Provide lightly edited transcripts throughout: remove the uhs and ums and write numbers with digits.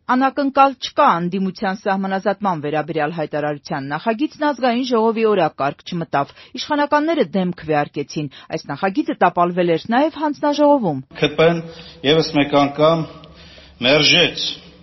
Անակնկալ չկա անդիմության սահմանազատման վերաբերյալ հայտարարության նախագիծն ազգային ժողովի օրակարգ չմտավ։ Իշխանականները դեմ քվեարկեցին։ Այս նախագիծը տապալվել էր նաև հանձնաժողովում։ ՔՊ-ն եւս մեկ անգամ մերժեց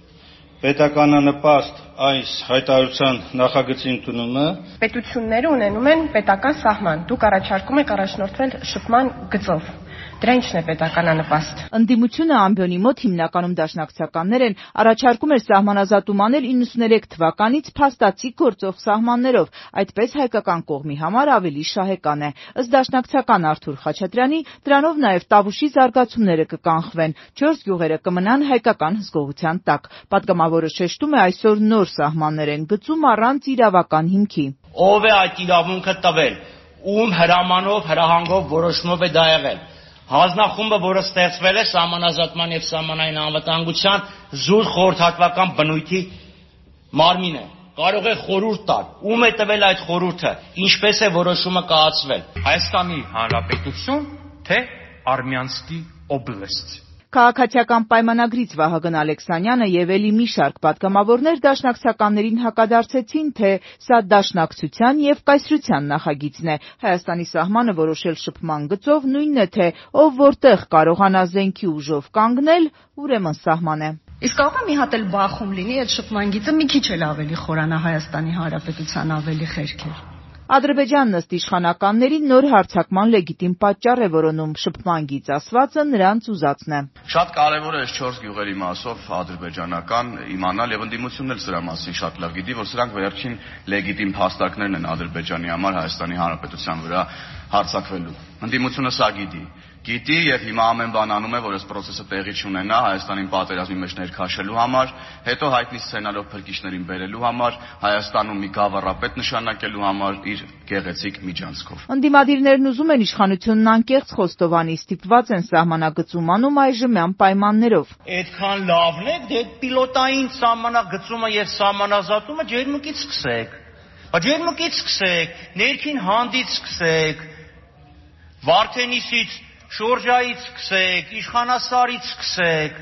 պետականանպաստ այս հայտարարության նախագծի ընդունումը։ Պետությունները ունենում են պետական սահման։ Դուք առաջարկում եք առաջնորդվել շփման գծով։ Դրա ինչն է պետականանպաստ։ Ընդդիմությունը ամբիոնի մոտ հիմնականում դաշնակցականներ են, առաջարկում էր սահմանազատում անել 93 թվականից փաստացի գործող սահմաններով, այդպես հայկական կողմի համար ավելի շահեկան է։ Ըստ դաշնակցական Արթուր Խաչատրյանի, դրանով նաև Տավուշի զարգացումները կկանխվեն, 4 գյուղերը կմնան հայկական հսկողության տակ։ Պատգամավորը շեշտում է, այսօր նոր սահմաններ են գծում առանց իրավական հիմքի։ Ով է այդ իրավունքը տվել, ում հրամանով, հրահանգով, որոշումով է դա եղել։ Հանձնախումբը, որը ստեղծվել է սահմանազատման եւ սահմանային անվտանգության զուտ խորհրդատվական բնույթի մարմին է, կարող է խորհուրդ տալ, ում է տվել այդ խորհուրդը, ինչպես է որոշումը կայացվել։ Հայաստանի Հանրապետություն, թե Արմյանսկի օբլաստ։ Քաղաքացիական պայմանագրից Վահագն Ալեքսանյանը եւ էլի մի շարք պատգամավորներ դաշնակցականներին հակադարձեցին, թե սա դաշնակցության եւ կայսրության նախագիծն է։ Հայաստանի սահմանը որոշել շփման գծով նույնն է, թե ով որտեղ կարողանա զենքի ուժով կանգնել, ուրեմն սահման է։ Իսկ կարող է մի հատ էլ բախում լինի, այդ շփման գիծը մի քիչ էլ ավելի խորանա Հայաստանի Հանրապետության ավելի խերքեր։ Ադրբեջանն ըստ իշխանականների նոր հարձակման լեգիտիմ պատճառ է որոնում, շփման գիծ ասվածը նրանց ուզածն է։ Շատ կարևոր է այս 4 գյուղերի մասով ադրբեջանական իմանալ եւ ընդդիմությունն էլ սրա մասին շատ լավ գիտի, որ սրանք վերջին լեգիտիմ փաստարկներն են Ադրբեջանի համար Հայաստանի Հանրապետության վրա հարձակվելու։ Ընդդիմությունը սա գիտի եւ հիմա ամեն բան անում է, որ այս process-ը տեղի չունենա Հայաստանին պատերազմի մեջ ներքաշելու համար, հետո հայտնի սցենարով փրկիչներին բերելու համար, Հայաստանում մի գավառապետ նշանակելու համար իր գեղեցիկ միջանցքով։ Ընդդիմադիրներն ուզում են իշխանությունն անկեղծ խոստովանի, ստիպված են սահմանագծում անում այժմյան պայմաններով։ Այդքան լավն է, դե պիլոտային սահմանագծումը եւ սահմանազատումը ջերմուկից սկսեք։ Ջերմուկից սկսեք, ներքին հանդից սկսեք, Վարդենիսից, Շորժայից սկսեք, Իշխանասարից սկսեք։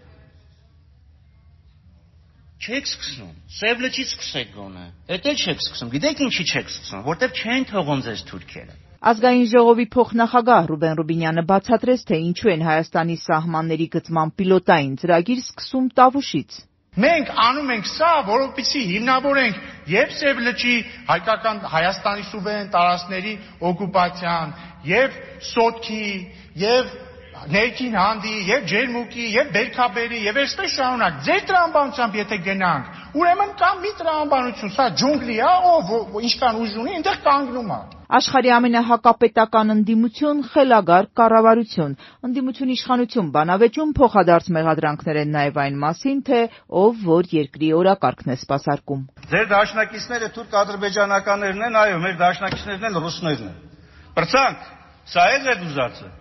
Չեք սկսում, Սև լճից սկսեք գոնե։ Էդ էլ չեք սկսում, գիտեք ինչի չեք սկսում, որտեղ չեն թողում ձեզ թուրքերը։ Ազգային ժողովի փոխնախագահ Ռուբեն Ռուբինյանը բացատրեց, թե ինչու են Հայաստանի սահմանների գծման պիլոտային ծրագիր սկսում Տավուշից։ Մենք անում ենք սա, որովհետեւ հիմնավորենք եւ Սև լճի հայկական Հայաստանի սուվերեն տարածքների օկուպացիան, եւ Սոտքի, եւ ներքին հանդի, եւ Ջերմուկի, եւ Բերքաբերի, եւ այսպես շարունակ։ Ձեր տրամաբանությամբ եթե գնանք, ուրեմն կա մի տրամաբանություն, սա ջունգլի է, ով ինչքան ուժ ունի, այնտեղ կանգնում է։ Աշխարհի ամենահակապետական ընդդիմություն խելագար կառավարություն։ Ընդդիմություն իշխանություն բանավեճում փոխադարձ մեղադրանքներ են նաև այն մասին, թե ով որ երկրի օրակարգն է սպասարկում։ Ձեր դաշնակիցները թուրք-ադրբեջանականներն են, այո, մեր դաշնակիցներն են ռուսներն են։ Բրցանք, սա է ձեր ուզածը։